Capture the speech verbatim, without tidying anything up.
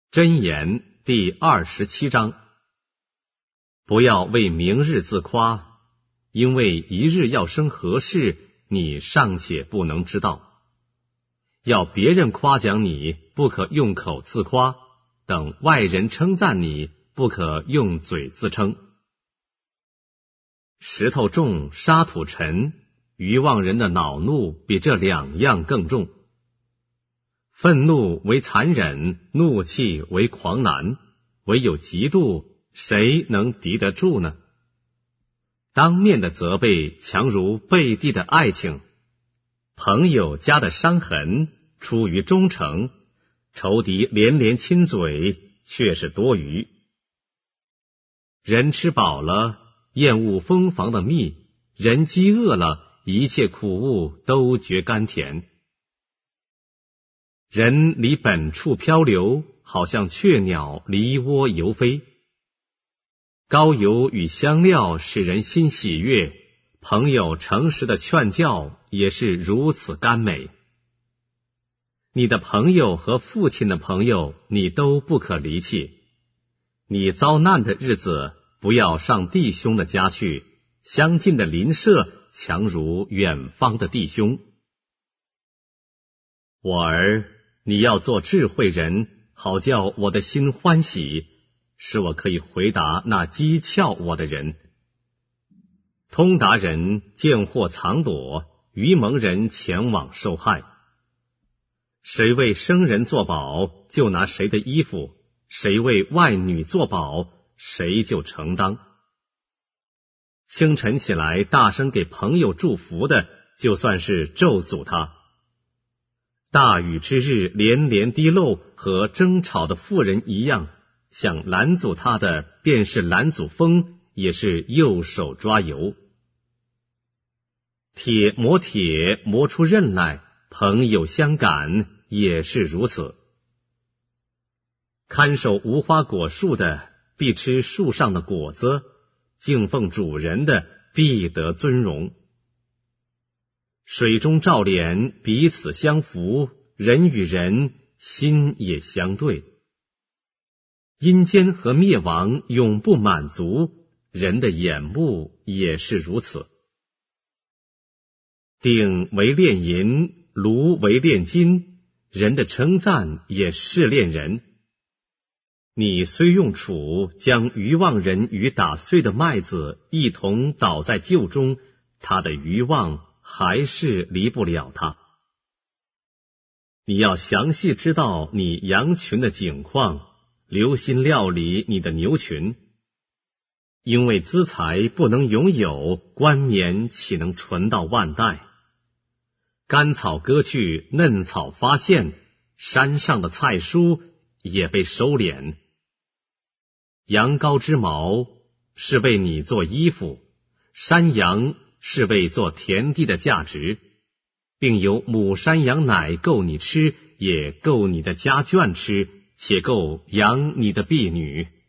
箴言第二十七章：不要为明日自夸，因为一日要生何事，你尚且不能知道。要别人夸奖你，不可用口自夸；等外人称赞你，不可用嘴自称。石头重，沙土沉，愚妄人的恼怒比这两样更重。愤怒为残忍，怒气为狂澜，唯有嫉妒，谁能敌得住呢？当面的责备强如背地的爱情，朋友家的伤痕出于忠诚，仇敌连连亲嘴却是多余。人吃饱了，厌恶蜂房的蜜；人饥饿了，一切苦物都觉甘甜。人离本处漂流，好像雀鸟离窝游飞。膏油与香料使人心喜悦，朋友诚实的劝教也是如此甘美。你的朋友和父亲的朋友，你都不可离弃。你遭难的日子，不要上弟兄的家去，相近的邻舍强如远方的弟兄。我儿，你要做智慧人，好叫我的心欢喜，使我可以回答那讥诮我的人。通达人见祸藏躲，愚蒙人前往受害。谁为生人作保，就拿谁的衣服；谁为外女作保，谁就承当。清晨起来大声给朋友祝福的，就算是咒诅他。大雨之日连连滴漏，和争吵的妇人一样，想拦阻他的便是拦阻风，也是右手抓油。铁磨铁磨出刃来，朋友相感也是如此。看守无花果树的必吃树上的果子，敬奉主人的必得尊荣。水中照脸，彼此相扶；人与人心也相对。阴间和灭亡永不满足，人的眼目也是如此。鼎为炼银，炉为炼金，人的称赞也是炼人。你虽用杵将愚妄人与打碎的麦子一同倒在臼中，他的愚妄还是离不了他。你要详细知道你羊群的景况，留心料理你的牛群。因为资财不能拥有，冠冕岂能存到万代？干草割去，嫩草发现，山上的菜蔬也被收敛。羊羔之毛是为你做衣服，山羊是为做田地的价值，并有母山羊奶够你吃，也够你的家眷吃，且够养你的婢女。